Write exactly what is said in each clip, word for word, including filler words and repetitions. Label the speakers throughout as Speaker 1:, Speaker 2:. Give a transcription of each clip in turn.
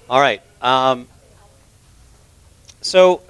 Speaker 1: All right. Um, so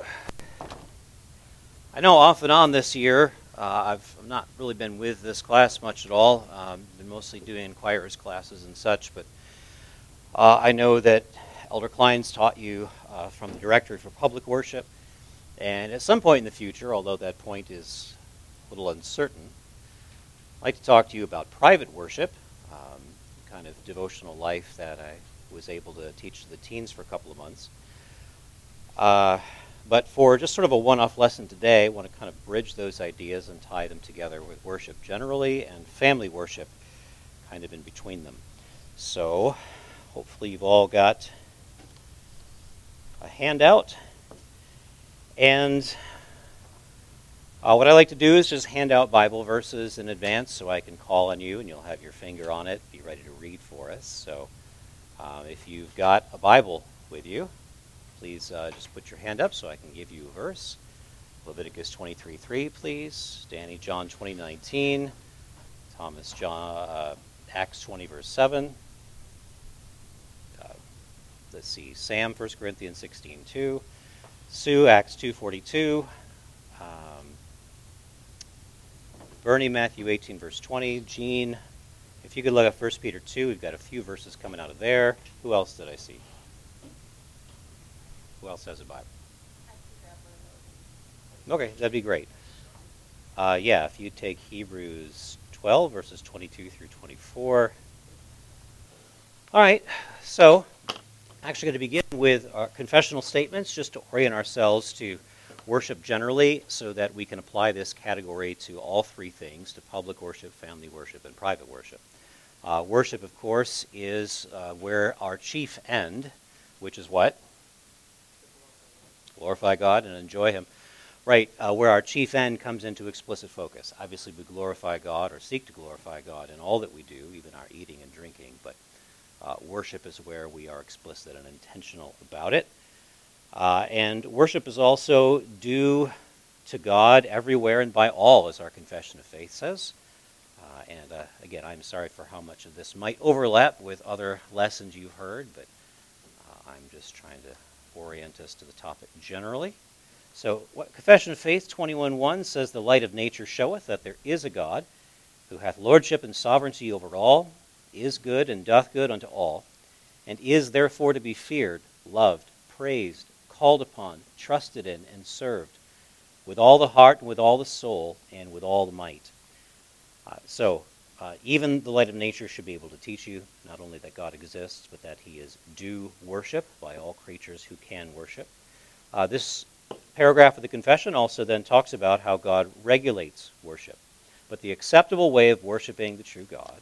Speaker 1: I know off and on this year, uh, I've not really been with this class much at all. Um, been mostly doing inquirers classes and such, but uh, I know that Elder Klein's taught you uh, from the Directory for Public Worship, and at some point in the future, although that point is a little uncertain, I'd like to talk to you about private worship, um, kind of devotional life that I was able to teach to the teens for a couple of months. Uh, but for just sort of a one-off lesson today, I want to kind of bridge those ideas and tie them together with worship generally and family worship kind of in between them. So hopefully you've all got a handout. And uh, what I like to do is just hand out Bible verses in advance so I can call on you and you'll have your finger on it, be ready to read for us. So uh, if you've got a Bible with you, please uh, just put your hand up so I can give you a verse. Leviticus twenty-three three, please. Danny, John twenty nineteen. Thomas, John, uh, Acts twenty, verse seven. Uh, let's see, Sam, First Corinthians sixteen two. Sue, Acts two forty-two. Um, Bernie, Matthew eighteen, verse twenty. Jean, if you could look at First Peter two, we've got a few verses coming out of there. Who else did I see? Who else has a Bible? Okay, that'd be great. Uh, yeah, if you take Hebrews twelve, verses twenty-two through twenty-four. All right, so actually going to begin with our confessional statements just to orient ourselves to worship generally so that we can apply this category to all three things, to public worship, family worship, and private worship. Uh, worship, of course, is uh, where our chief end, which is what? Glorify God and enjoy Him. Right, uh, where our chief end comes into explicit focus. Obviously, we glorify God or seek to glorify God in all that we do, even our eating and drinking, but uh, worship is where we are explicit and intentional about it. Uh, and worship is also due to God everywhere and by all, as our confession of faith says. Uh, and uh, again, I'm sorry for how much of this might overlap with other lessons you've heard, but uh, I'm just trying to orient us to the topic generally. So, what Confession of Faith twenty-one one says, "The light of nature showeth that there is a God, who hath lordship and sovereignty over all, is good and doth good unto all, and is therefore to be feared, loved, praised, called upon, trusted in, and served, with all the heart, and with all the soul, and with all the might." Uh, so, uh, even the light of nature should be able to teach you not only that God exists, but that He is due worship by all creatures who can worship. Uh, this paragraph of the confession also then talks about how God regulates worship. But the acceptable way of worshiping the true God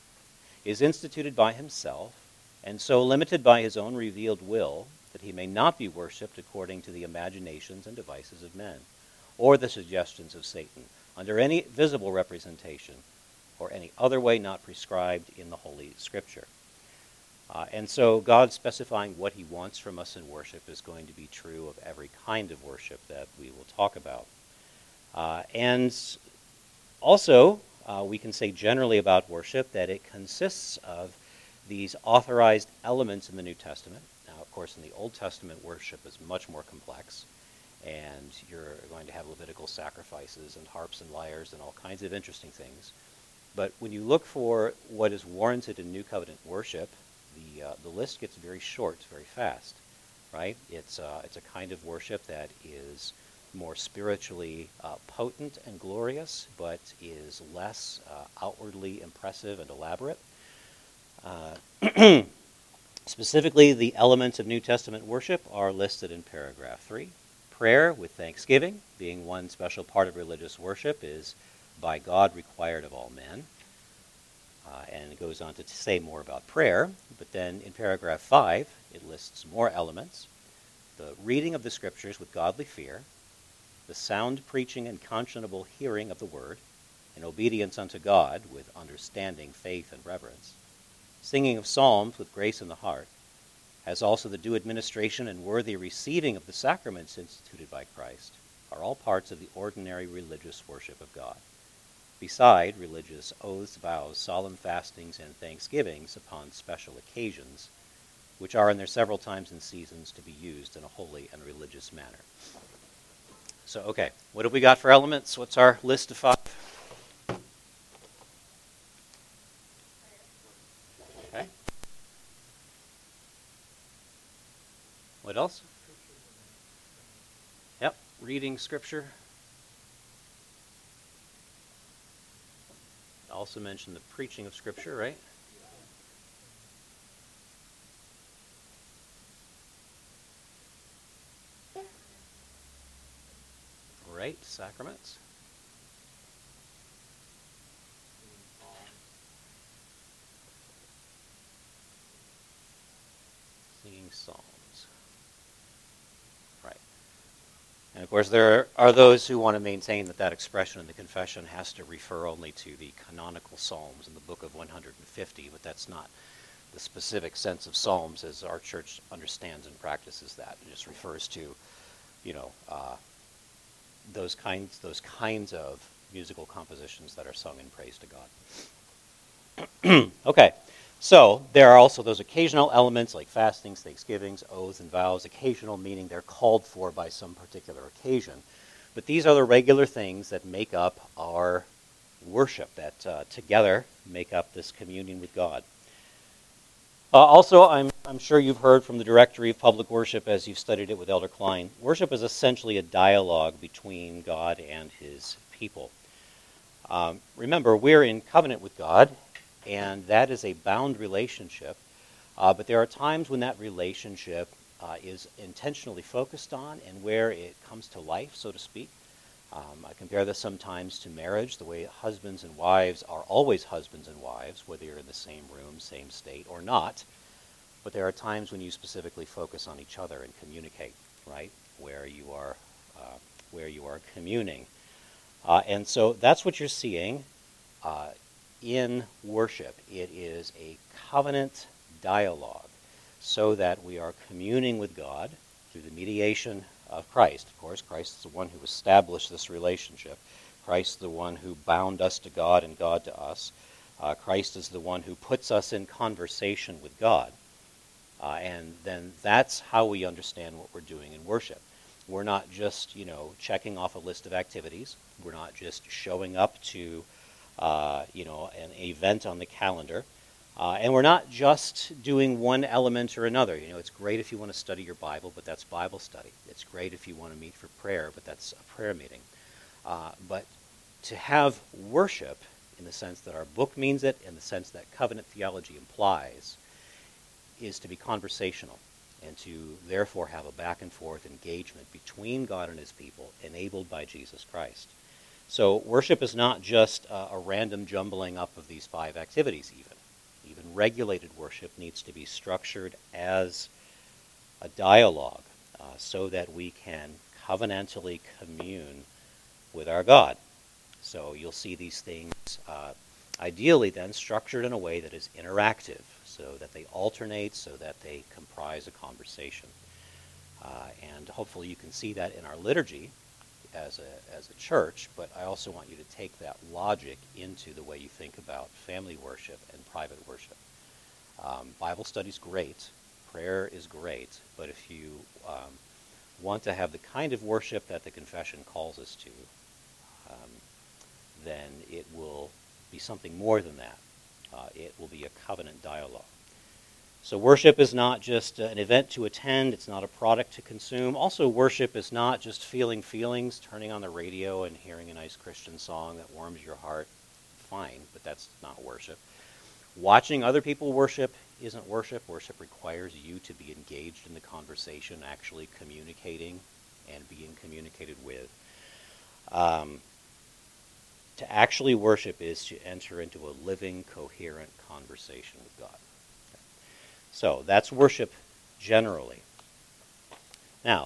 Speaker 1: is instituted by Himself, and so limited by His own revealed will that He may not be worshipped according to the imaginations and devices of men, or the suggestions of Satan, under any visible representation, or any other way not prescribed in the Holy Scripture. Uh, and so God specifying what He wants from us in worship is going to be true of every kind of worship that we will talk about. Uh, and also, uh, we can say generally about worship that it consists of these authorized elements in the New Testament. Now, of course, in the Old Testament, worship is much more complex, and you're going to have Levitical sacrifices and harps and lyres and all kinds of interesting things. But when you look for what is warranted in New Covenant worship, the uh, the list gets very short, very fast, right? It's uh, it's a kind of worship that is more spiritually uh, potent and glorious, but is less uh, outwardly impressive and elaborate. Uh, specifically, the elements of New Testament worship are listed in paragraph three. Prayer with thanksgiving, being one special part of religious worship, is by God required of all men. Uh, and it goes on to say more about prayer, but then in paragraph five, it lists more elements. The reading of the Scriptures with godly fear, the sound preaching and conscionable hearing of the Word, and obedience unto God with understanding, faith, and reverence, singing of psalms with grace in the heart, as also the due administration and worthy receiving of the sacraments instituted by Christ, are all parts of the ordinary religious worship of God, beside religious oaths, vows, solemn fastings, and thanksgivings upon special occasions, which are in their several times and seasons to be used in a holy and religious manner. So, okay, what have we got for elements? What's our list of five? Okay. What else? Yep, reading scripture. I also mentioned the preaching of scripture, right? Right, sacraments. Singing psalms. Right. And of course, there are those who want to maintain that that expression in the confession has to refer only to the canonical psalms in the book of one hundred fifty, but that's not the specific sense of psalms as our church understands and practices that. It just refers to, you know, uh, those kinds those kinds of musical compositions that are sung in praise to God. Okay, so there are also those occasional elements like fastings, thanksgivings, oaths, and vows. Occasional meaning they're called for by some particular occasion. But these are the regular things that make up our worship, that uh, together make up this communion with God. Uh, also, I'm, I'm sure you've heard from the Directory of Public Worship as you've studied it with Elder Klein. Worship is essentially a dialogue between God and his people. Um, remember, we're in covenant with God, and that is a bound relationship. Uh, but there are times when that relationship uh, is intentionally focused on and where it comes to life, so to speak. Um, I compare this sometimes to marriage, the way husbands and wives are always husbands and wives, whether you're in the same room, same state, or not. But there are times when you specifically focus on each other and communicate, right, where you are, uh, where you are communing. Uh, and so that's what you're seeing uh, in worship. It is a covenant dialogue so that we are communing with God through the mediation of Christ. Of course, Christ is the one who established this relationship. Christ is the one who bound us to God and God to us. Uh, Christ is the one who puts us in conversation with God. Uh, and then that's how we understand what we're doing in worship. We're not just, you know, checking off a list of activities. We're not just showing up to, uh, you know, an event on the calendar. Uh, and we're not just doing one element or another. You know, it's great if you want to study your Bible, but that's Bible study. It's great if you want to meet for prayer, but that's a prayer meeting. Uh, but to have worship, in the sense that our book means it, in the sense that covenant theology implies, is to be conversational and to therefore have a back and forth engagement between God and his people, enabled by Jesus Christ. So worship is not just uh, a random jumbling up of these five activities even. Even regulated worship needs to be structured as a dialogue uh, so that we can covenantally commune with our God. So you'll see these things uh, ideally then structured in a way that is interactive, so that they alternate, so that they comprise a conversation. Uh, and hopefully you can see that in our liturgy as a, as a church, but I also want you to take that logic into the way you think about family worship and private worship. Um, Bible study's great, prayer is great, but if you um, want to have the kind of worship that the confession calls us to, um, then it will be something more than that. Uh, it will be a covenant dialogue. So worship is not just an event to attend, it's not a product to consume. Also, worship is not just feeling feelings, turning on the radio and hearing a nice Christian song that warms your heart. Fine, but that's not worship. Watching other people worship isn't worship. Worship requires you to be engaged in the conversation, actually communicating and being communicated with. Um, to actually worship is to enter into a living, coherent conversation with God. So that's worship generally. Now,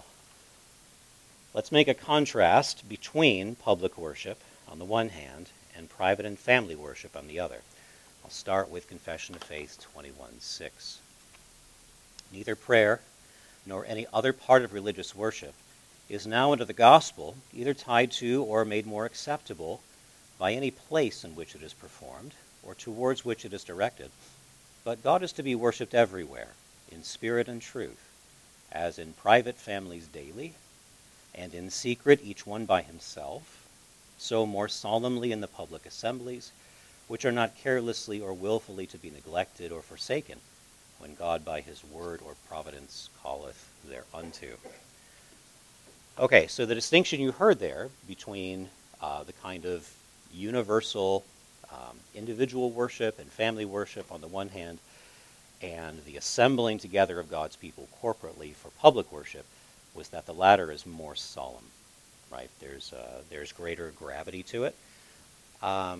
Speaker 1: let's make a contrast between public worship on the one hand and private and family worship on the other. I'll start with Confession of Faith twenty-one six. Neither prayer nor any other part of religious worship is now under the gospel either tied to or made more acceptable by any place in which it is performed or towards which it is directed. But God is to be worshipped everywhere, in spirit and truth, as in private families daily, and in secret each one by himself, so more solemnly in the public assemblies, which are not carelessly or willfully to be neglected or forsaken, when God by his word or providence calleth thereunto. Okay, so the distinction you heard there between uh, the kind of universal um, individual worship and family worship on the one hand, and the assembling together of God's people corporately for public worship, was that the latter is more solemn, right? There's uh, there's greater gravity to it. Um,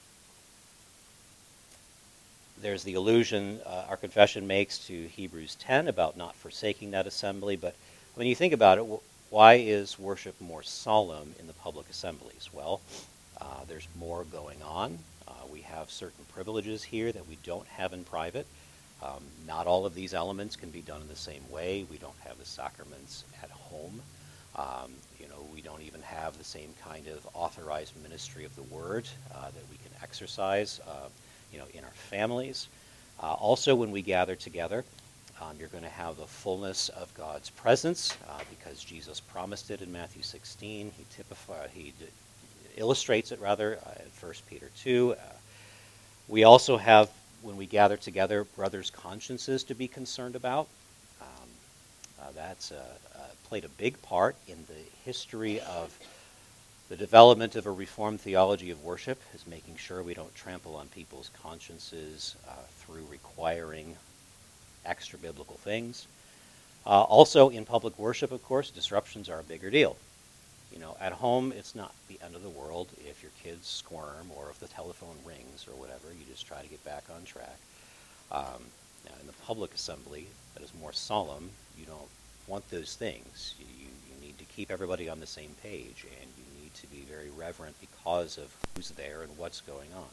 Speaker 1: there's the allusion uh, our confession makes to Hebrews ten about not forsaking that assembly, but when you think about it, why is worship more solemn in the public assemblies? Well, uh, there's more going on. Uh, we have certain privileges here that we don't have in private. Um, not all of these elements can be done in the same way. We don't have the sacraments at home. Um, you know, we don't even have the same kind of authorized ministry of the word uh, that we can exercise, uh, you know, in our families. Uh, also, when we gather together, um, you're going to have the fullness of God's presence uh, because Jesus promised it in Matthew sixteen. He typifies, he d- illustrates it rather uh, in First Peter two. Uh, we also have, when we gather together, brothers' consciences to be concerned about. Um, uh, that's uh, uh, played a big part in the history of the development of a Reformed theology of worship, is making sure we don't trample on people's consciences uh, through requiring extra biblical things. Uh, also, in public worship, of course, disruptions are a bigger deal. You know, at home, it's not the end of the world if your kids squirm or if the telephone rings or whatever. You just try to get back on track. Um, now, in the public assembly that is more solemn, you don't want those things. You, you, you need to keep everybody on the same page, and you need to be very reverent because of who's there and what's going on.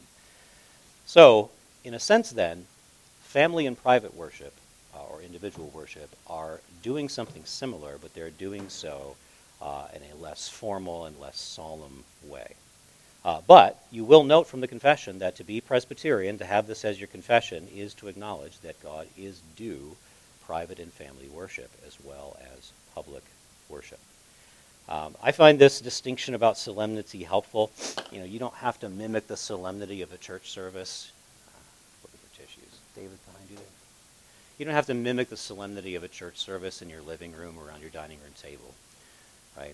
Speaker 1: So, in a sense then, family and private worship, uh, or individual worship, are doing something similar, but they're doing so Uh, in a less formal and less solemn way. Uh, but you will note from the confession that to be Presbyterian, to have this as your confession, is to acknowledge that God is due private and family worship as well as public worship. Um, I find this distinction about solemnity helpful. You know, you don't have to mimic the solemnity of a church service. Uh, looking for tissues. David, behind you there. You don't have to mimic the solemnity of a church service in your living room or around your dining room table. Right?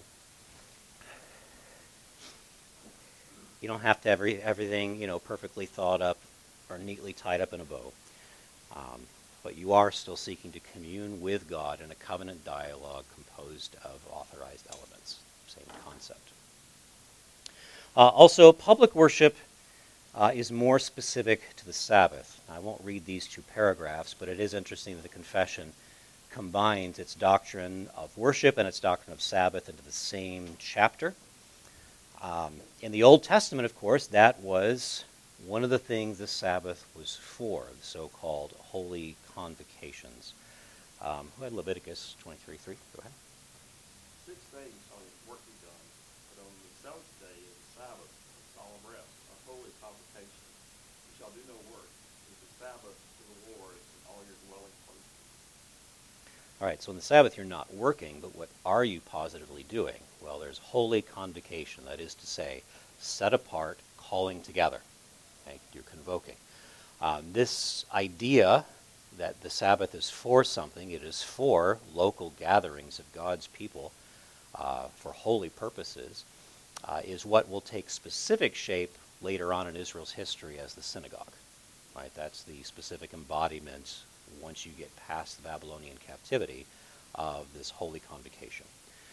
Speaker 1: You don't have to have every, everything, you know, perfectly thought up or neatly tied up in a bow. Um, but you are still seeking to commune with God in a covenant dialogue composed of authorized elements. Same concept. Uh, also, public worship uh, is more specific to the Sabbath. Now, I won't read these two paragraphs, but it is interesting that the confession combines its doctrine of worship and its doctrine of Sabbath into the same chapter. Um, in the Old Testament, of course, that was one of the things the Sabbath was for, the so-called holy convocations. Um, who had Leviticus twenty-three three? Go ahead.
Speaker 2: Six days shall your work be done, but on the seventh day is the Sabbath, a solemn rest, a holy convocation. You shall do no work. It is the Sabbath to the Lord in all your dwelling places.
Speaker 1: All right, so on the Sabbath you're not working, but what are you positively doing? Well, there's holy convocation, that is to say, set apart, calling together. Okay? You're convoking. Um, this idea that the Sabbath is for something, it is for local gatherings of God's people uh, for holy purposes, uh, is what will take specific shape later on in Israel's history as the synagogue. Right? That's the specific embodiment once you get past the Babylonian captivity of this holy convocation.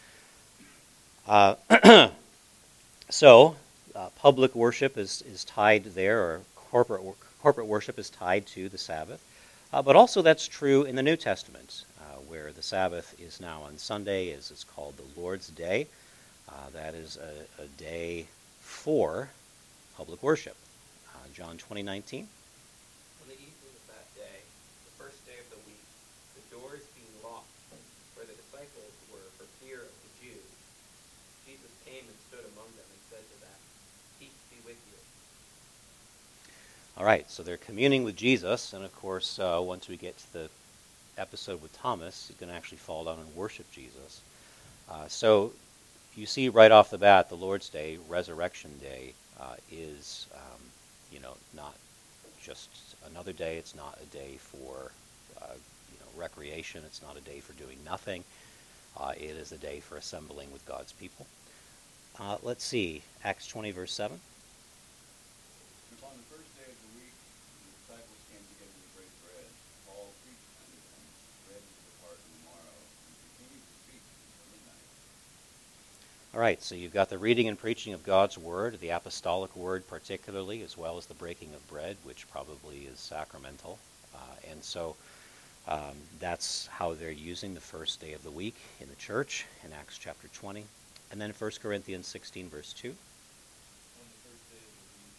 Speaker 1: Uh, so, uh, public worship is, is tied there, or corporate corporate worship is tied to the Sabbath. Uh, but also that's true in the New Testament, uh, where the Sabbath is now on Sunday, as it's called the Lord's Day. Uh, that is a, a day for public worship. Uh, John twenty nineteen.
Speaker 3: On the evening of that day, the first day of the week, the doors being locked, where the disciples were for fear of the Jews, Jesus came and stood among them and said to them, "Peace be with you."
Speaker 1: All right, so they're communing with Jesus, and of course, uh, once we get to the episode with Thomas, he's going to actually fall down and worship Jesus. Uh, so you see right off the bat, the Lord's Day, Resurrection Day, uh, is, um, you know, not just another day. It's not a day for, uh, you know, recreation. It's not a day for doing nothing. Uh, it is a day for assembling with God's people. Uh, let's see, Acts twenty, verse seven.
Speaker 4: Upon the first day of the week, the disciples came together to break bread. Paul preached unto them, ready to depart tomorrow, and continued to speak until midnight.
Speaker 1: All right, so you've got the reading and preaching of God's word, the apostolic word particularly, as well as the breaking of bread, which probably is sacramental. Uh, and so um, that's how they're using the first day of the week in the church in Acts chapter twenty. And then First Corinthians sixteen, verse two.
Speaker 4: On the first day of the week,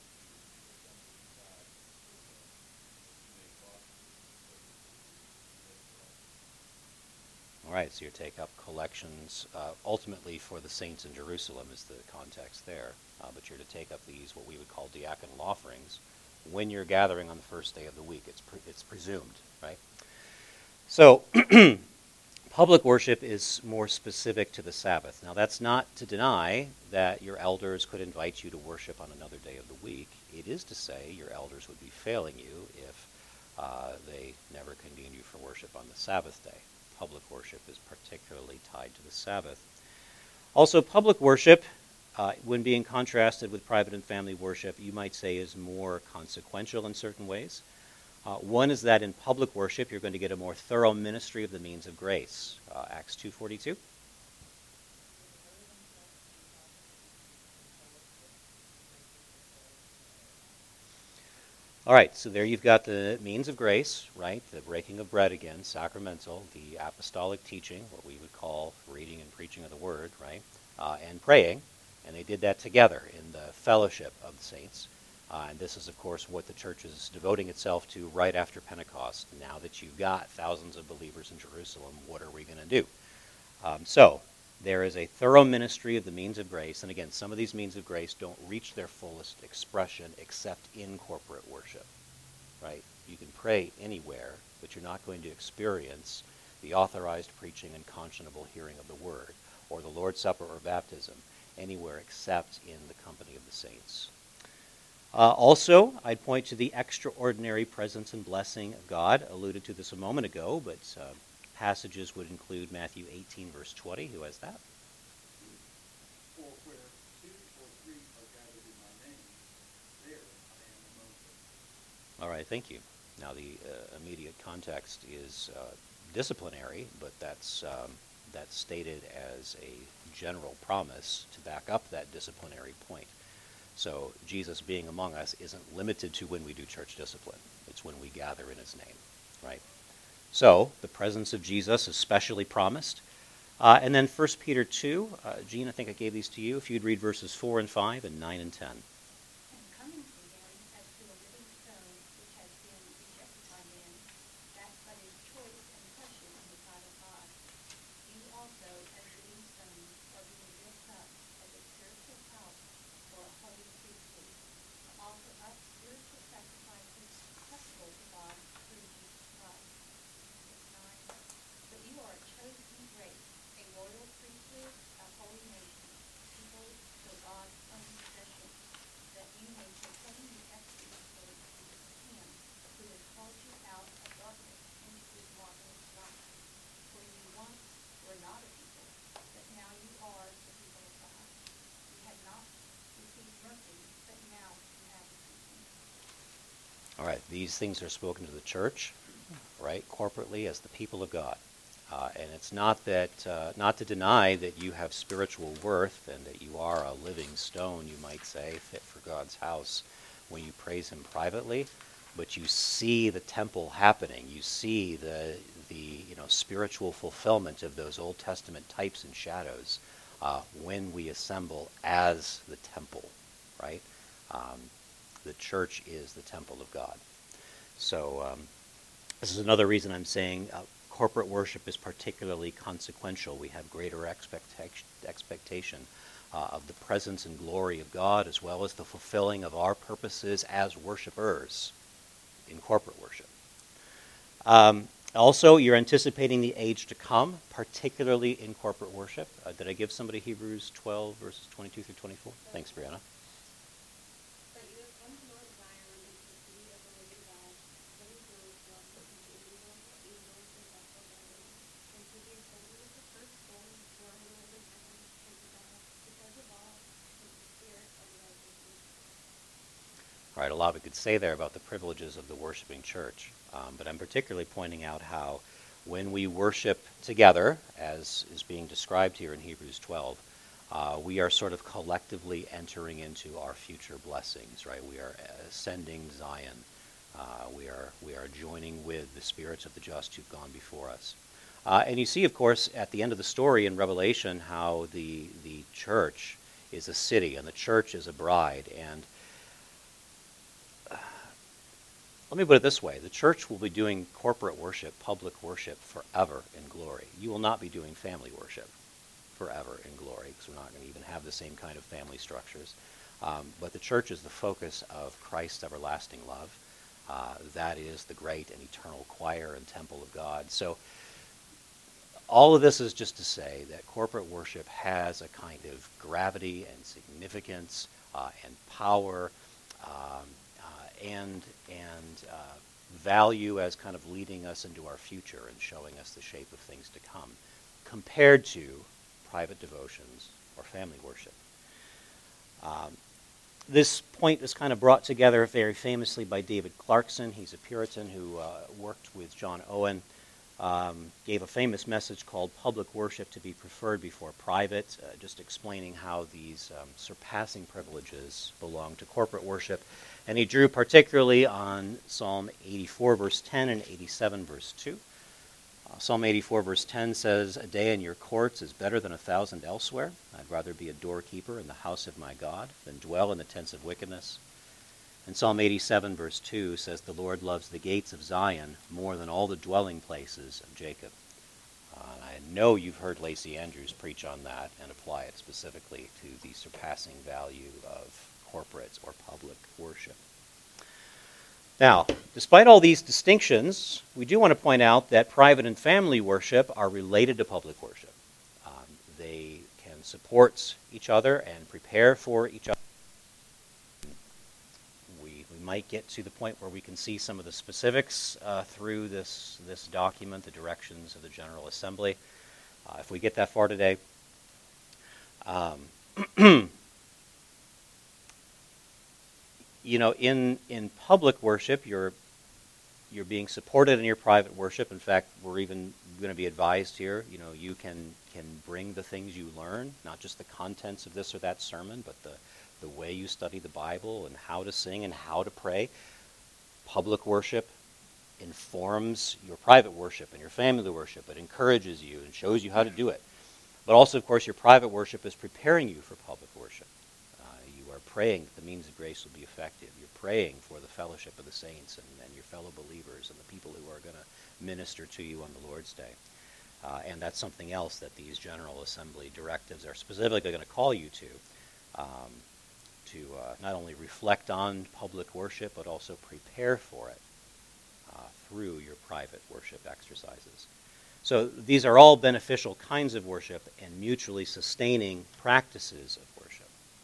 Speaker 1: All right, so you take up collections, uh, ultimately for the saints in Jerusalem is the context there, uh, but you're to take up these, what we would call diaconal offerings, when you're gathering on the first day of the week. It's, pre- it's presumed, right? So, public worship is more specific to the Sabbath. Now, that's not to deny that your elders could invite you to worship on another day of the week. It is to say your elders would be failing you if uh, they never convened you for worship on the Sabbath day. Public worship is particularly tied to the Sabbath. Also, public worship, uh, when being contrasted with private and family worship, you might say is more consequential in certain ways. Uh, one is that in public worship, you're going to get a more thorough ministry of the means of grace. Uh, Acts two forty-two. All right, so there you've got the means of grace, right? The breaking of bread again, sacramental, the apostolic teaching, what we would call reading and preaching of the word, right? Uh, and praying, and they did that together in the fellowship of the saints. Uh, and this is, of course, what the church is devoting itself to right after Pentecost. Now that you've got thousands of believers in Jerusalem, what are we going to do? Um, so, there is a thorough ministry of the means of grace. And again, some of these means of grace don't reach their fullest expression except in corporate worship, right? You can pray anywhere, but you're not going to experience the authorized preaching and conscionable hearing of the word, or the Lord's Supper or baptism, anywhere except in the company of the saints. Uh, also, I'd point to the extraordinary presence and blessing of God. Alluded to this a moment ago, but uh, passages would include Matthew eighteen, verse twenty. Who has that?
Speaker 4: For where two or three are gathered in my name, there I am among them.
Speaker 1: All right, thank you. Now, the uh, immediate context is uh, disciplinary, but that's, um, that's stated as a general promise to back up that disciplinary point. So Jesus being among us isn't limited to when we do church discipline. It's when we gather in his name, right? So the presence of Jesus is specially promised. Uh, and then First Peter two, uh, Gene, I think I gave these to you. If you'd read verses four and five and nine and ten.
Speaker 5: And coming to him as to a living stone which has been rejected by men, that but is choice and precious in the sight of God. You also, as living stones, are being built up as a spiritual house for a holy priesthood, to offer up spiritual sacrifices acceptable to God through Jesus Christ. Verse nine. But you are a chosen race, a royal priesthood, a holy nation, people for God's own possession, that you may proclaim the excellencies of him who has called you out of darkness into his marvelous light. For you once were not a people, but now you are the people of God. You had not received mercy, but now you have received mercy.
Speaker 1: All right, these things are spoken to the church, right, corporately as the people of God. Uh, and it's not that, uh, not to deny that you have spiritual worth and that you are a living stone, you might say, fit for God's house when you praise him privately, but you see the temple happening. You see the, the you know, spiritual fulfillment of those Old Testament types and shadows uh, when we assemble as the temple, right? Um, the church is the temple of God. So um, this is another reason I'm saying uh, corporate worship is particularly consequential. We have greater expectation, expectation uh, of the presence and glory of God, as well as the fulfilling of our purposes as worshipers in corporate worship. Um, Also, you're anticipating the age to come, particularly in corporate worship. Uh, did I give somebody Hebrews twelve, verses twenty-two through twenty-four? Thanks, Brianna.
Speaker 5: But you have come to Mount Zion and to the city of the living God, living Jerusalem, and to Jerusalem, the angels and Bethel Galilee, and to the assembly of the firstborn who are in the heaven, and to God, the judge of all, and to the Spirit of the righteous.
Speaker 1: All right, a lot we could say there about the privileges of the worshiping church, um, but I'm particularly pointing out how when we worship together, as is being described here in Hebrews twelve, uh, we are sort of collectively entering into our future blessings, right? We are ascending Zion. Uh, we are we are joining with the spirits of the just who've gone before us. Uh, and you see, of course, at the end of the story in Revelation, how the the church is a city and the church is a bride. And let me put it this way. The church will be doing corporate worship, public worship, forever in glory. You will not be doing family worship forever in glory, because we're not going to even have the same kind of family structures. Um, but the church is the focus of Christ's everlasting love. Uh, that is the great and eternal choir and temple of God. So all of this is just to say that corporate worship has a kind of gravity and significance uh, and power um, uh, and and uh, value as kind of leading us into our future and showing us the shape of things to come, compared to private devotions or family worship. Um, this point is kind of brought together very famously by David Clarkson. He's a Puritan who uh, worked with John Owen, um, gave a famous message called Public Worship to be Preferred Before Private, uh, just explaining how these um, surpassing privileges belong to corporate worship. And he drew particularly on Psalm eighty-four, verse ten, and eighty-seven, verse two. Uh, Psalm eighty-four, verse ten says, "A day in your courts is better than a thousand elsewhere. I'd rather be a doorkeeper in the house of my God than dwell in the tents of wickedness." And Psalm eighty-seven, verse two says, "The Lord loves the gates of Zion more than all the dwelling places of Jacob." Uh, I know you've heard Lacey Andrews preach on that and apply it specifically to the surpassing value of corporate or public worship. Now, despite all these distinctions, we do want to point out that private and family worship are related to public worship. Um, they can support each other and prepare for each other. We, we might get to the point where we can see some of the specifics uh, through this, this document, the directions of the General Assembly, uh, if we get that far today. Um, You know, in, in public worship, you're you're being supported in your private worship. In fact, we're even going to be advised here, you know, you can can bring the things you learn, not just the contents of this or that sermon, but the, the way you study the Bible and how to sing and how to pray. Public worship informs your private worship and your family worship. It encourages you and shows you how to do it. But also, of course, your private worship is preparing you for public worship. You are praying that the means of grace will be effective. You're praying for the fellowship of the saints and, and your fellow believers and the people who are going to minister to you on the Lord's Day. Uh, and that's something else that these General Assembly directives are specifically going to call you to, um, to uh, not only reflect on public worship, but also prepare for it uh, through your private worship exercises. So these are all beneficial kinds of worship and mutually sustaining practices of worship.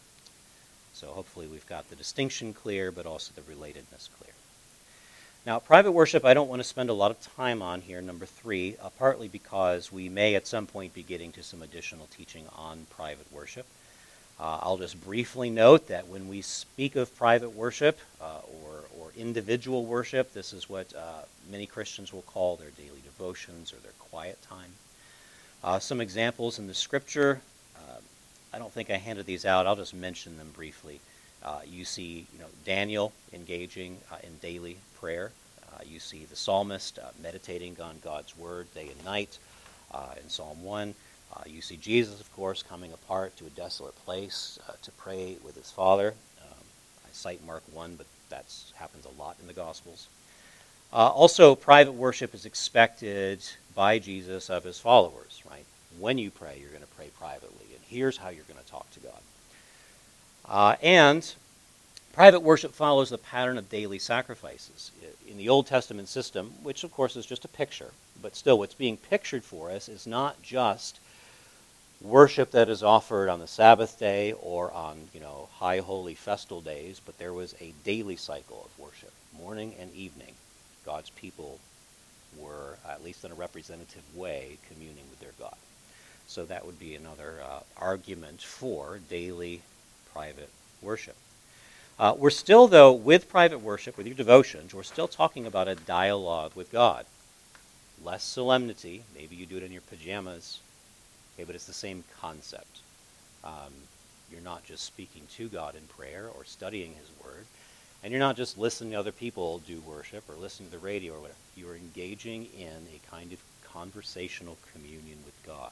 Speaker 1: So hopefully we've got the distinction clear, but also the relatedness clear. Now, private worship I don't want to spend a lot of time on here, number three, uh, partly because we may at some point be getting to some additional teaching on private worship. Uh, I'll just briefly note that when we speak of private worship uh, or, or individual worship, this is what uh, many Christians will call their daily devotions or their quiet time. Uh, some examples in the Scripture. Uh, I don't think I handed these out. I'll just mention them briefly. Uh, you see, you know, Daniel engaging uh, in daily prayer. Uh, you see the psalmist uh, meditating on God's word day and night uh, in Psalm one. Uh, you see Jesus, of course, coming apart to a desolate place uh, to pray with his Father. Um, I cite Mark one, but that happens a lot in the Gospels. Uh, also, private worship is expected by Jesus of his followers, right? When you pray, you're going to pray privately, and here's how you're going to talk to God. Uh, and Private worship follows the pattern of daily sacrifices. In the Old Testament system, which of course is just a picture, but still what's being pictured for us is not just worship that is offered on the Sabbath day or on, you know, high holy festal days, but there was a daily cycle of worship. Morning and evening, God's people were, at least in a representative way, communing with their God. So that would be another uh, argument for daily private worship. Uh, we're still, though, with private worship, with your devotions, we're still talking about a dialogue with God. Less solemnity. Maybe you do it in your pajamas. Okay, but it's the same concept. Um, you're not just speaking to God in prayer or studying His Word, and you're not just listening to other people do worship or listening to the radio or whatever. You're engaging in a kind of conversational communion with God.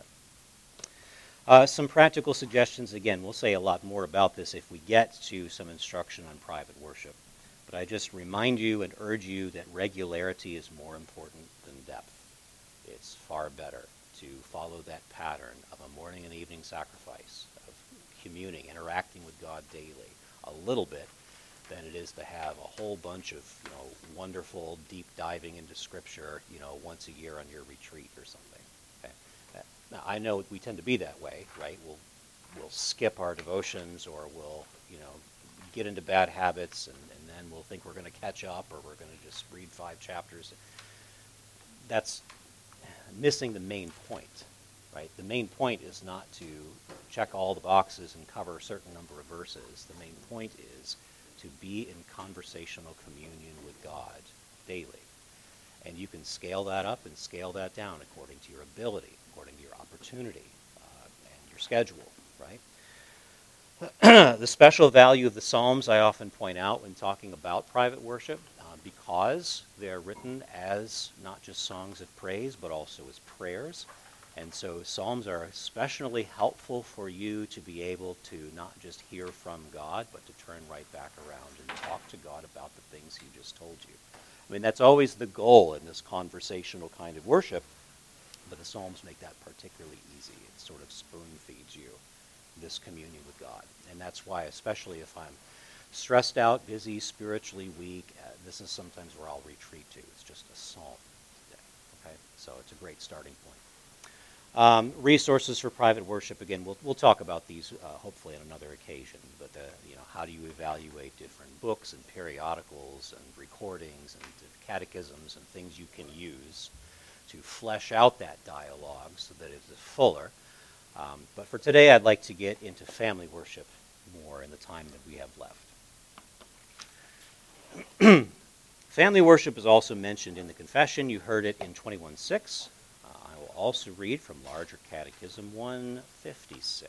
Speaker 1: Uh, some practical suggestions. Again, we'll say a lot more about this if we get to some instruction on private worship. But I just remind you and urge you that regularity is more important than depth. It's far better to follow that pattern of a morning and evening sacrifice, of communing, interacting with God daily, a little bit, than it is to have a whole bunch of, you know, wonderful deep diving into Scripture, you know, once a year on your retreat or something. Okay? Now, I know we tend to be that way, right? We'll we'll skip our devotions, or we'll, you know, get into bad habits, and, and then we'll think we're going to catch up, or we're going to just read five chapters. That's missing the main point, right? The main point is not to check all the boxes and cover a certain number of verses. The main point is to be in conversational communion with God daily. And you can scale that up and scale that down according to your ability, according to your opportunity, uh, and your schedule, right? The special value of the Psalms I often point out when talking about private worship, uh, because they're written as not just songs of praise, but also as prayers. And so Psalms are especially helpful for you to be able to not just hear from God, but to turn right back around and talk to God about the things He just told you. I mean, that's always the goal in this conversational kind of worship, but the Psalms make that particularly easy. It sort of spoon feeds you this communion with God. And that's why, especially if I'm stressed out, busy, spiritually weak, uh, this is sometimes where I'll retreat to. It's just a psalm today. Okay? So it's a great starting point. Um, resources for private worship, again, we'll we'll talk about these uh, hopefully on another occasion, but the, you know, how do you evaluate different books and periodicals and recordings and catechisms and things you can use to flesh out that dialogue so that it is fuller. Um, but for today, I'd like to get into family worship more in the time that we have left. Family worship is also mentioned in the confession. You heard it in twenty-one six. Uh, I will also read from Larger Catechism one fifty-six.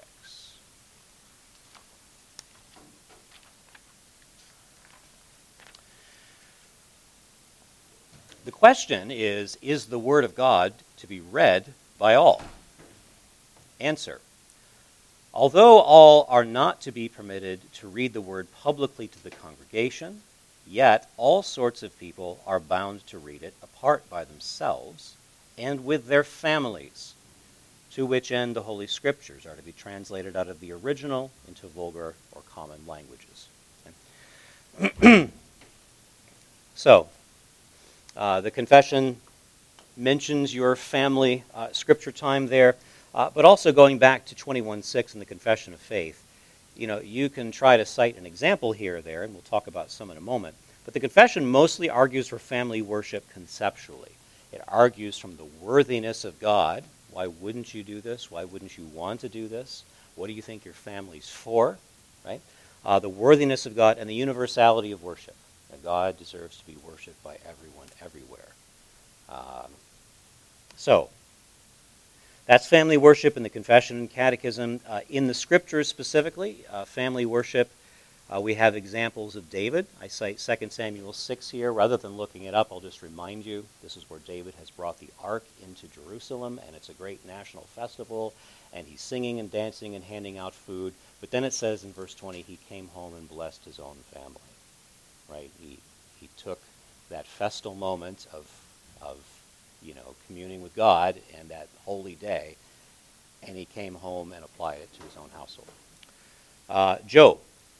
Speaker 1: The question is, is the Word of God to be read by all? Answer. Although all are not to be permitted to read the Word publicly to the congregation, yet all sorts of people are bound to read it apart by themselves and with their families, to which end the Holy Scriptures are to be translated out of the original into vulgar or common languages. Okay. So, uh, the confession mentions your family uh, scripture time there, uh, but also going back to twenty-one six in the Confession of Faith, you know, you can try to cite an example here or there, and we'll talk about some in a moment, but the confession mostly argues for family worship conceptually. It argues from the worthiness of God. Why wouldn't you do this? Why wouldn't you want to do this? What do you think your family's for? Right? Uh, the worthiness of God and the universality of worship. That God deserves to be worshipped by everyone, everywhere. Um, so, that's family worship in the Confession and Catechism. Uh, in the Scriptures specifically, uh, family worship, uh, we have examples of David. I cite Second Samuel six here. Rather than looking it up, I'll just remind you, this is where David has brought the ark into Jerusalem, and it's a great national festival, and he's singing and dancing and handing out food. But then it says in verse twenty, he came home and blessed his own family. Right? He he took that festal moment of of you know, communing with God and that holy day, and he came home and applied it to his own household. Uh, Job,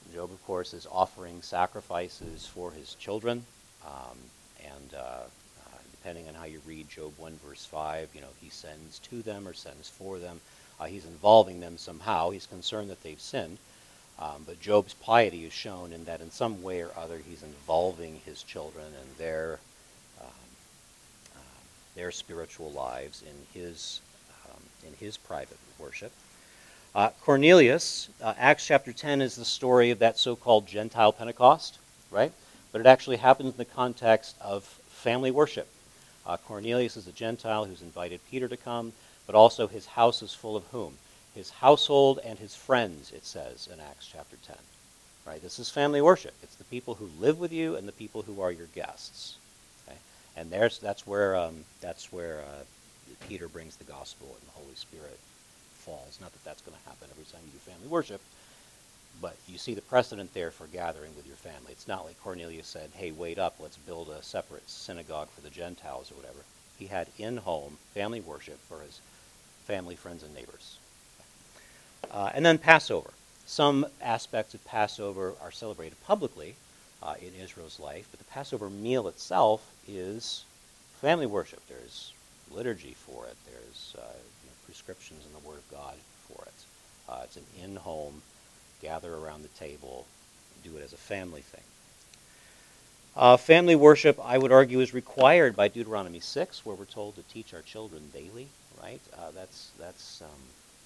Speaker 1: Job, of course, is offering sacrifices for his children, um, and uh, uh, depending on how you read Job one, verse five, you know, he sends to them or sends for them. Uh, he's involving them somehow. He's concerned that they've sinned. Um, but Job's piety is shown in that in some way or other he's involving his children and their um, uh, their spiritual lives in his um, in his private worship. Uh, Cornelius, uh, Acts chapter ten is the story of that so-called Gentile Pentecost, right? But it actually happens in the context of family worship. Uh, Cornelius is a Gentile who's invited Peter to come, but also his house is full of whom? His household and his friends, it says in Acts chapter ten. Right? This is family worship. It's the people who live with you and the people who are your guests. Okay? And there's that's where um, that's where uh, Peter brings the gospel and the Holy Spirit falls. Not that that's going to happen every time you do family worship, but you see the precedent there for gathering with your family. It's not like Cornelius said, "Hey, wait up, let's build a separate synagogue for the Gentiles," or whatever. He had in-home family worship for his family, friends, and neighbors. Uh, and then Passover. Some aspects of Passover are celebrated publicly uh, in Israel's life, but the Passover meal itself is family worship. There's liturgy for it. There's uh, you know, prescriptions in the Word of God for it. Uh, it's an in-home, gather around the table, do it as a family thing. Uh, family worship, I would argue, is required by Deuteronomy six, where we're told to teach our children daily, right? Uh, that's that's um,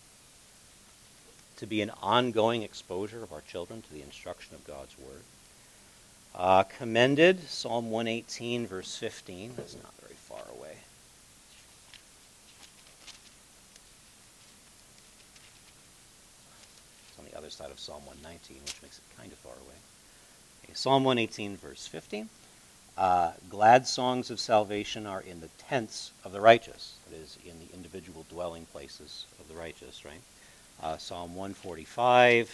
Speaker 1: to be an ongoing exposure of our children to the instruction of God's Word. Uh, commended, Psalm one eighteen, verse fifteen. That's not very far away. It's on the other side of Psalm one nineteen, which makes it kind of far away. Okay, Psalm one eighteen, verse fifteen. Uh, glad songs of salvation are in the tents of the righteous. That is, in the individual dwelling places of the righteous, right? Uh, Psalm one forty-five,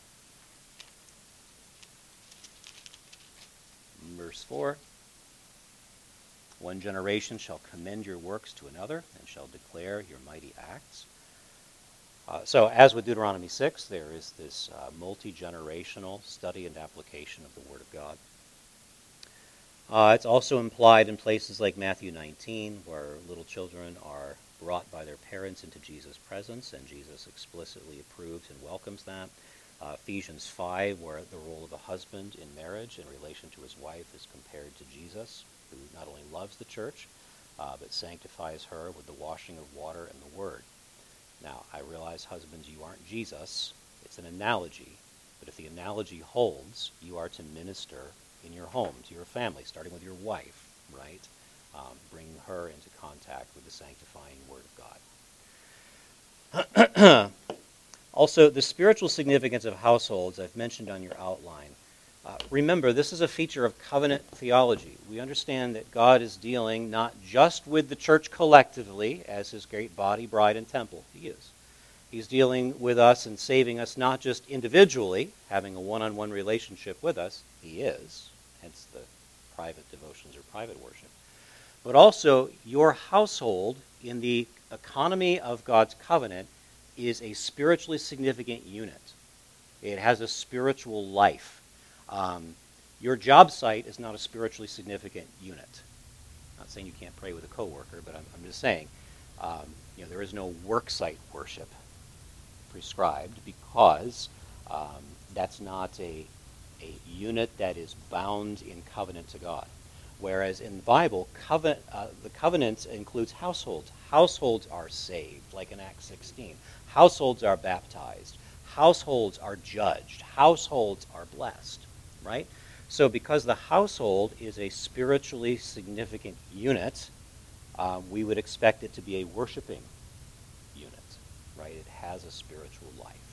Speaker 1: verse four. One generation shall commend your works to another and shall declare your mighty acts. Uh, so, as with Deuteronomy six, there is this uh, multi-generational study and application of the Word of God. Uh, it's also implied in places like Matthew nineteen, where little children are brought by their parents into Jesus' presence, and Jesus explicitly approves and welcomes that. Uh, Ephesians five, where the role of a husband in marriage in relation to his wife is compared to Jesus, who not only loves the church, uh, but sanctifies her with the washing of water and the word. Now, I realize, husbands, you aren't Jesus. It's an analogy. But if the analogy holds, you are to minister in your home, to your family, starting with your wife, right? Um, bringing her into contact with the sanctifying Word of God. Also, the spiritual significance of households, I've mentioned on your outline. Uh, remember, this is a feature of covenant theology. We understand that God is dealing not just with the church collectively as his great body, bride, and temple. He is. He's dealing with us and saving us not just individually, having a one-on-one relationship with us. He is, hence the private devotions or private worship. But also, your household in the economy of God's covenant is a spiritually significant unit. It has a spiritual life. Um, your job site is not a spiritually significant unit. I'm not saying you can't pray with a coworker, but I'm, I'm just saying, um, you know, there is no work site worship prescribed because um, that's not a, a unit that is bound in covenant to God. Whereas in the Bible, covenant, uh, the covenant includes households. Households are saved, like in Acts sixteen. Households are baptized. Households are judged. Households are blessed, right? So because the household is a spiritually significant unit, um, we would expect it to be a worshiping unit, right? It has a spiritual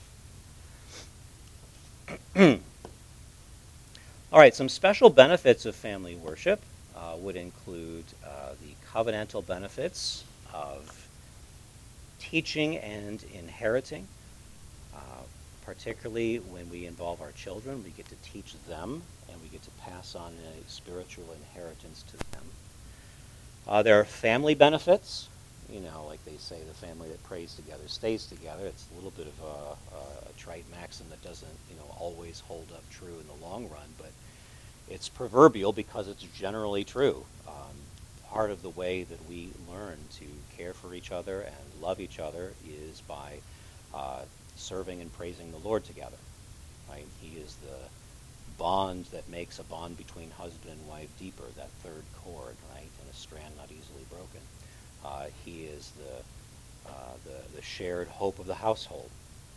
Speaker 1: life. All right, some special benefits of family worship uh, would include uh, the covenantal benefits of teaching and inheriting, uh, particularly when we involve our children. We get to teach them, and we get to pass on a spiritual inheritance to them. Uh, there are family benefits. You know, like they say, the family that prays together stays together. It's a little bit of a, a trite maxim that doesn't, you know, always hold up true in the long run, but it's proverbial because it's generally true. Um, part of the way that we learn to care for each other and love each other is by uh, serving and praising the Lord together. Right? He is the bond that makes a bond between husband and wife deeper, that third cord, right, and a strand not easily broken. Uh, he is the, uh, the the shared hope of the household.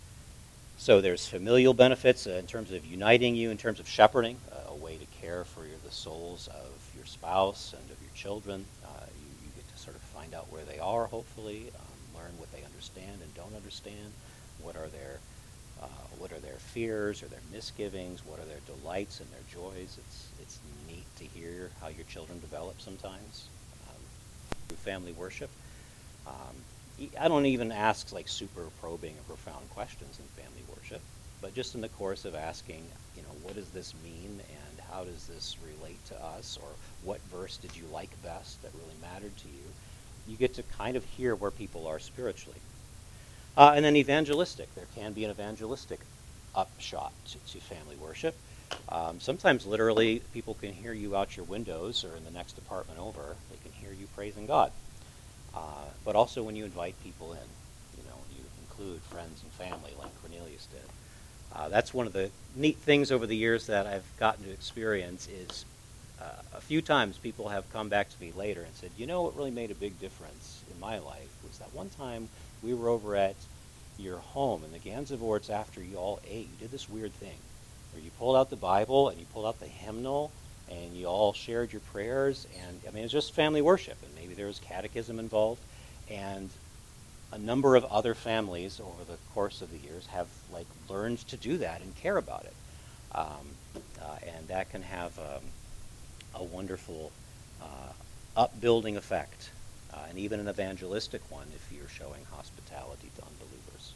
Speaker 1: So there's familial benefits uh, in terms of uniting you, in terms of shepherding, uh, a way to care for your, the souls of your spouse and of your children. Uh, you, you get to sort of find out where they are, hopefully, um, learn what they understand and don't understand, what are their uh, what are their fears or their misgivings, what are their delights and their joys. It's it's neat to hear how your children develop sometimes um, through family worship. Um, I don't even ask like super probing and profound questions in family worship, but just in the course of asking, you know, what does this mean and how does this relate to us, or what verse did you like best that really mattered to you, you get to kind of hear where people are spiritually. Uh, and then evangelistic. There can be an evangelistic upshot to, to family worship. Um, sometimes literally people can hear you out your windows or in the next apartment over. They can hear you praising God. Uh, but also when you invite people in, you know, you include friends and family like Cornelius did. Uh, that's one of the neat things over the years that I've gotten to experience is uh, a few times people have come back to me later and said, you know what really made a big difference in my life was that one time we were over at your home in the Gansevoorts after you all ate. You did this weird thing where you pulled out the Bible and you pulled out the hymnal and you all shared your prayers, and I mean, it was just family worship, and maybe there was catechism involved, and a number of other families over the course of the years have like learned to do that and care about it, um, uh, and that can have um, a wonderful uh, upbuilding effect, uh, and even an evangelistic one if you're showing hospitality to unbelievers.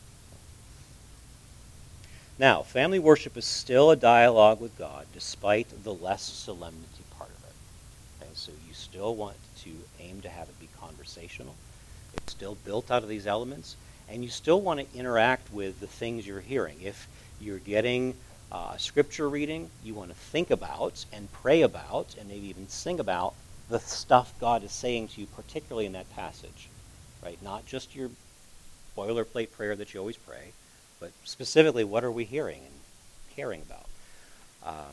Speaker 1: Now, family worship is still a dialogue with God despite the less solemnity part of it. Okay, so you still want to aim to have it be conversational. It's still built out of these elements, and you still want to interact with the things you're hearing. If you're getting uh, scripture reading, you want to think about and pray about and maybe even sing about the stuff God is saying to you, particularly in that passage, right? Not just your boilerplate prayer that you always pray, but specifically, what are we hearing and caring about?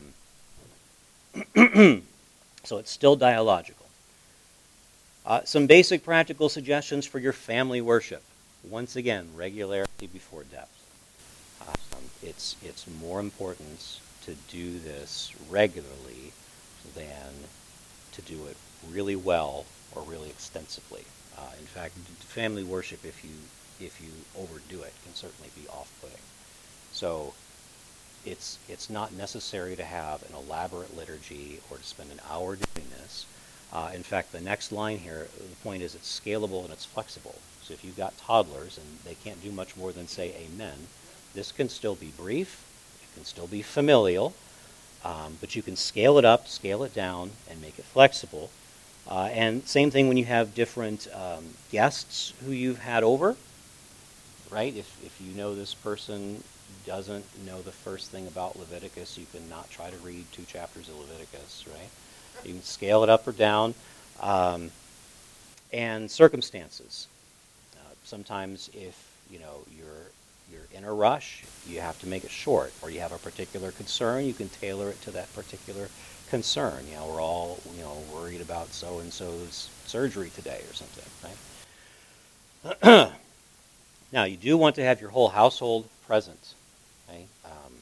Speaker 1: Um, so it's still dialogical. Uh, some basic practical suggestions for your family worship. Once again, regularity before depth. Um, it's, it's more important to do this regularly than to do it really well or really extensively. Uh, in fact, family worship, if you if you overdo it, can certainly be off-putting. So it's it's not necessary to have an elaborate liturgy or to spend an hour doing this. Uh, in fact, the next line here, the point is it's scalable and it's flexible. So if you've got toddlers and they can't do much more than say amen, this can still be brief, it can still be familial, um, but you can scale it up, scale it down, and make it flexible. Uh, and same thing when you have different um, guests who you've had over. Right? If if you know this person doesn't know the first thing about Leviticus, you can not try to read two chapters of Leviticus, right? You can scale it up or down. Um, and circumstances. Uh, sometimes if, you know, you're you're in a rush, you have to make it short, or you have a particular concern, you can tailor it to that particular concern. You know, we're all, you know, worried about so-and-so's surgery today or something, right? Now, you do want to have your whole household present. Okay? Um,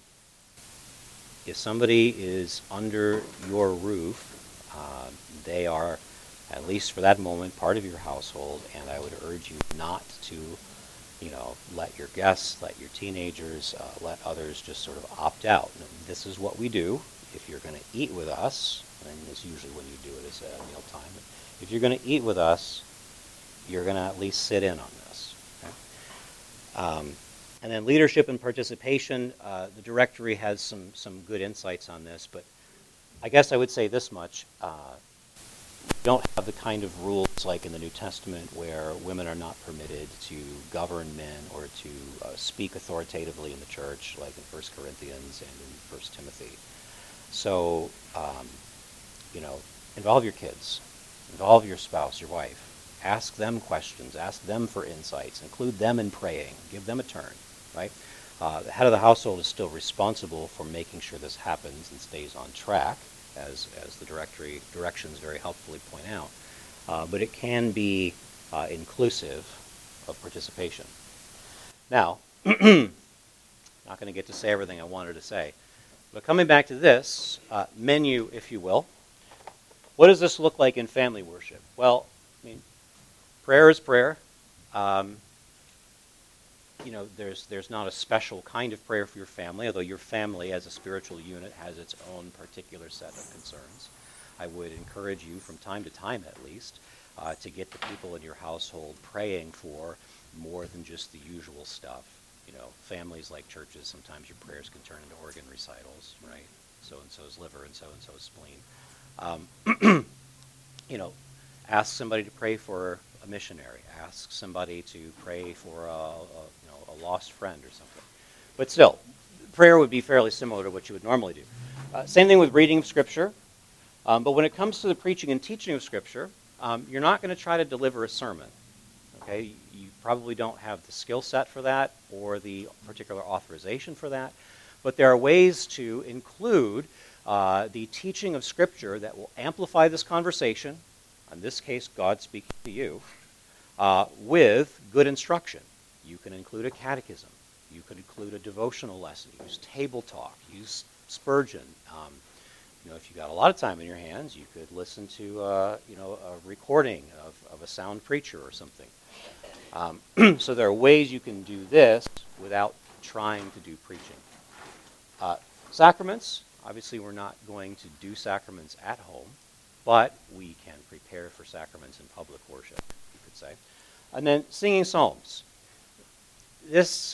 Speaker 1: if somebody is under your roof, uh, they are, at least for that moment, part of your household, and I would urge you not to, you know, let your guests, let your teenagers, uh, let others just sort of opt out. Now, this is what we do. If you're going to eat with us, and it's usually when you do it is at meal time, but if you're going to eat with us, you're going to at least sit in on this. Um, and then leadership and participation, uh, the directory has some, some good insights on this, but I guess I would say this much. Uh, don't have the kind of rules like in the New Testament where women are not permitted to govern men or to uh, speak authoritatively in the church, like in First Corinthians and in First Timothy. So, um, you know, involve your kids, involve your spouse, your wife. Ask them questions, ask them for insights, include them in praying, give them a turn, right? Uh, the head of the household is still responsible for making sure this happens and stays on track, as, as the directory directions very helpfully point out. Uh, but it can be uh, inclusive of participation. Now, not going to get to say everything I wanted to say, but coming back to this uh, menu, if you will, what does this look like in family worship? Well, I mean, prayer is prayer. Um, you know, there's there's not a special kind of prayer for your family, although your family as a spiritual unit has its own particular set of concerns. I would encourage you from time to time at least uh, to get the people in your household praying for more than just the usual stuff. You know, families like churches, sometimes your prayers can turn into organ recitals, right? So-and-so's liver and so-and-so's spleen. Um, you know, ask somebody to pray for a missionary. Ask somebody to pray for a, a, you know, a lost friend or something. But still, prayer would be fairly similar to what you would normally do. Uh, same thing with reading of Scripture. Um, but when it comes to the preaching and teaching of Scripture, um, you're not going to try to deliver a sermon. Okay, you probably don't have the skill set for that or the particular authorization for that. But there are ways to include uh, the teaching of Scripture that will amplify this conversation, in this case, God speaking to you, uh, with good instruction. You can include a catechism. You could include a devotional lesson. Use table talk. Use Spurgeon. Um, you know, if you got a lot of time in your hands, you could listen to uh, you know a recording of, of a sound preacher or something. Um, so there are ways you can do this without trying to do preaching. Uh, sacraments. Obviously, we're not going to do sacraments at home, but we can prepare for sacraments in public worship, you could say. And then singing psalms. This,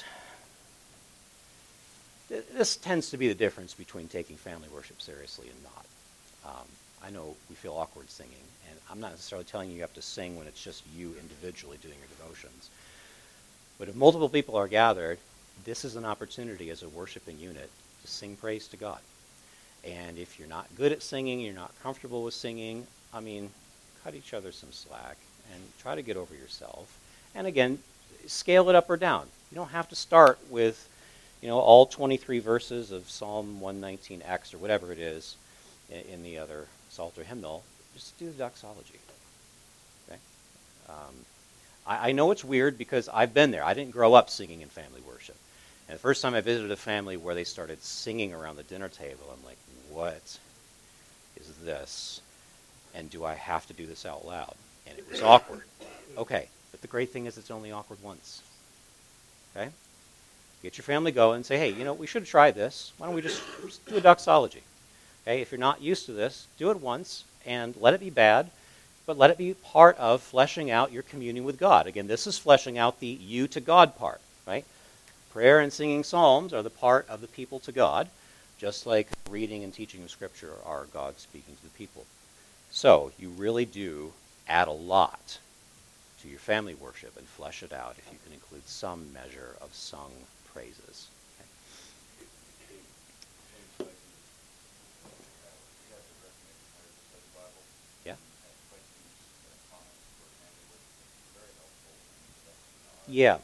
Speaker 1: this tends to be the difference between taking family worship seriously and not. Um, I know we feel awkward singing, and I'm not necessarily telling you you have to sing when it's just you individually doing your devotions. But if multiple people are gathered, this is an opportunity as a worshiping unit to sing praise to God. And if you're not good at singing, you're not comfortable with singing, I mean, cut each other some slack and try to get over yourself. And again, scale it up or down. You don't have to start with, you know, all twenty-three verses of Psalm one nineteen X or whatever it is in, in the other Psalter hymnal. Just do the doxology. Okay? Um, I, I know it's weird because I've been there. I didn't grow up singing in family worship. And the first time I visited a family where they started singing around the dinner table, I'm like, what is this? And do I have to do this out loud? And it was awkward. Okay, but the great thing is it's only awkward once. Okay? Get your family going and say, hey, you know, we should try this. Why don't we just, just do a doxology? Okay, if you're not used to this, do it once and let it be bad, but let it be part of fleshing out your communion with God. Again, this is fleshing out the you to God part, right? Prayer and singing psalms are the part of the people to God, just like reading and teaching of Scripture are God speaking to the people. So you really do add a lot to your family worship and flesh it out if you can include some measure of sung praises. Okay. Yeah. Yeah.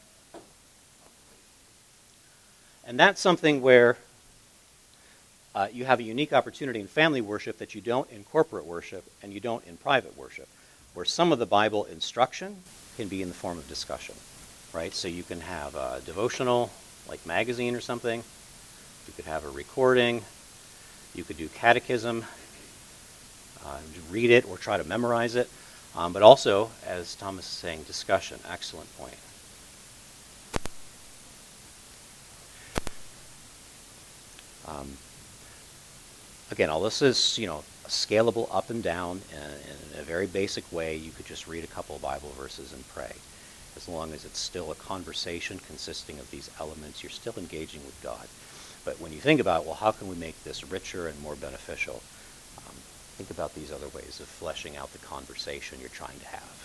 Speaker 1: And that's something where uh, you have a unique opportunity in family worship that you don't in corporate worship and you don't in private worship, where some of the Bible instruction can be in the form of discussion, right? So you can have a devotional, like magazine or something. You could have a recording. You could do catechism, uh, read it or try to memorize it. Um, but also, as Thomas is saying, discussion. Excellent point. Um, again, all this is, you know, scalable up and down in, in a very basic way. You could just read a couple of Bible verses and pray. As long as it's still a conversation consisting of these elements, you're still engaging with God. But when you think about, well, how can we make this richer and more beneficial? Um, think about these other ways of fleshing out the conversation you're trying to have.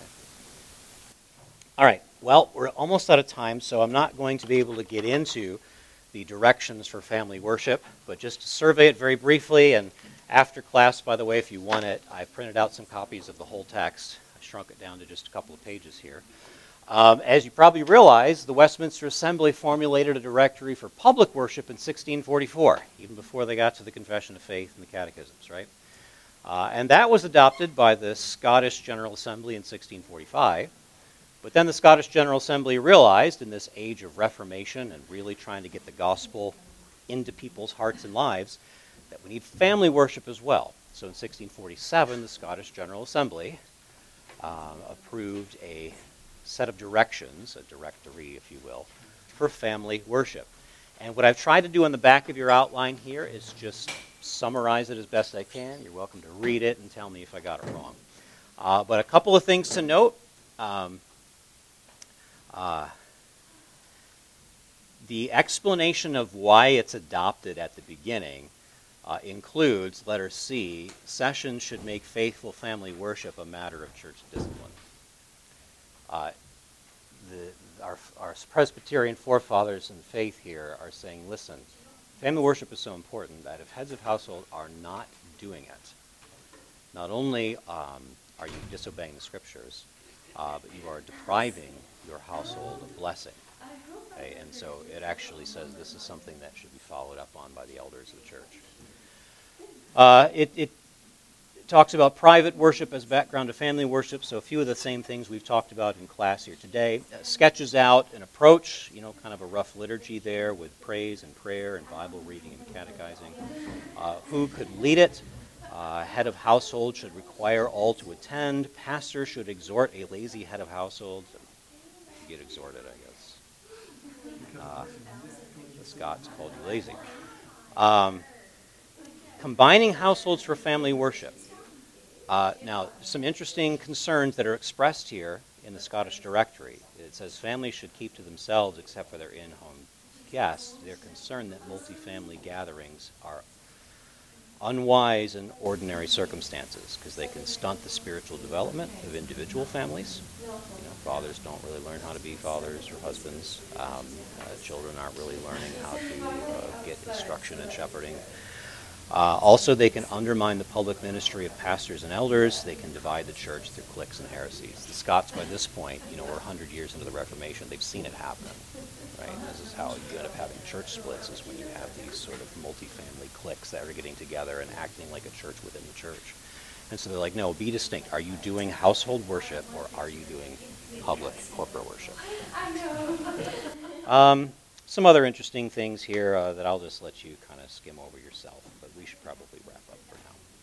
Speaker 1: All right, well, we're almost out of time, so I'm not going to be able to get into the directions for family worship, but just to survey it very briefly, and after class, by the way, if you want it, I've printed out some copies of the whole text. I shrunk it down to just a couple of pages here. Um, as you probably realize, the Westminster Assembly formulated a directory for public worship in sixteen forty-four, even before they got to the Confession of Faith and the Catechisms, right? Uh, and that was adopted by the Scottish General Assembly in sixteen forty-five. But then the Scottish General Assembly realized, in this age of Reformation and really trying to get the gospel into people's hearts and lives, that we need family worship as well. So in sixteen forty-seven, the Scottish General Assembly um, approved a set of directions, a directory, if you will, for family worship. And what I've tried to do on the back of your outline here is just summarize it as best I can. You're welcome to read it and tell me if I got it wrong. Uh, but a couple of things to note. Um, Uh, the explanation of why it's adopted at the beginning uh, includes, letter C, sessions should make faithful family worship a matter of church discipline. Uh, the, our, our Presbyterian forefathers in faith here are saying, listen, family worship is so important that if heads of household are not doing it, not only um, are you disobeying the scriptures, uh, but you are depriving your household of blessing. Okay? And so it actually says this is something that should be followed up on by the elders of the church. Uh, it, it talks about private worship as background to family worship, so a few of the same things we've talked about in class here today. Uh, sketches out an approach, you know, kind of a rough liturgy there with praise and prayer and Bible reading and catechizing. Uh, who could lead it? Uh, head of household should require all to attend. Pastor should exhort a lazy head of household. You get exhorted, I guess. Uh, the Scots called you lazy. Um, combining households for family worship. Uh, now, some interesting concerns that are expressed here in the Scottish Directory. It says families should keep to themselves except for their in-home guests. They're concerned that multifamily gatherings are unwise in ordinary circumstances because they can stunt the spiritual development of individual families. You know, fathers don't really learn how to be fathers or husbands. Um, uh, children aren't really learning how to uh, get instruction in shepherding. Uh, also, they can undermine the public ministry of pastors and elders. They can divide the church through cliques and heresies. The Scots, by this point, you know, we're one hundred years into the Reformation. They've seen it happen, right? And this is how you end up having church splits, is when you have these sort of multifamily cliques that are getting together and acting like a church within the church. And so they're like, no, be distinct. Are you doing household worship or are you doing public corporate worship? Um, some other interesting things here uh, that I'll just let you kind of skim over yourself, but we should probably wrap up for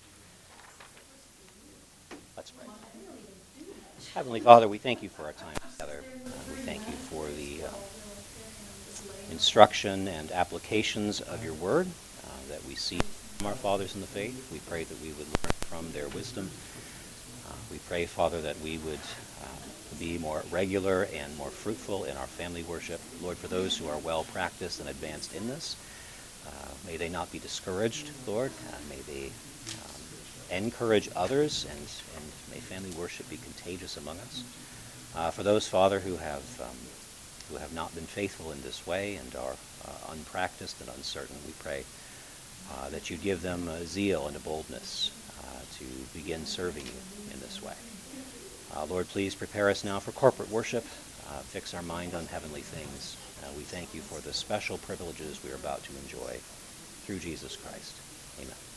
Speaker 1: now. Let's pray. Heavenly Father, we thank you for our time together. Uh, we thank you for the uh, instruction and applications of your word uh, that we see from our fathers in the faith. We pray that we would learn from their wisdom. Uh, we pray, Father, that we would uh, be more regular and more fruitful in our family worship. Lord, for those who are well practiced and advanced in this, uh, may they not be discouraged, Lord. Uh, may they um, encourage others, and, and may family worship be contagious among us. Uh, for those, Father, who have um, who have not been faithful in this way and are uh, unpracticed and uncertain, we pray uh, that you give them a zeal and a boldness uh, to begin serving you in this way. Uh, Lord, please prepare us now for corporate worship. Uh, fix our mind on heavenly things. Uh, we thank you for the special privileges we are about to enjoy through Jesus Christ. Amen.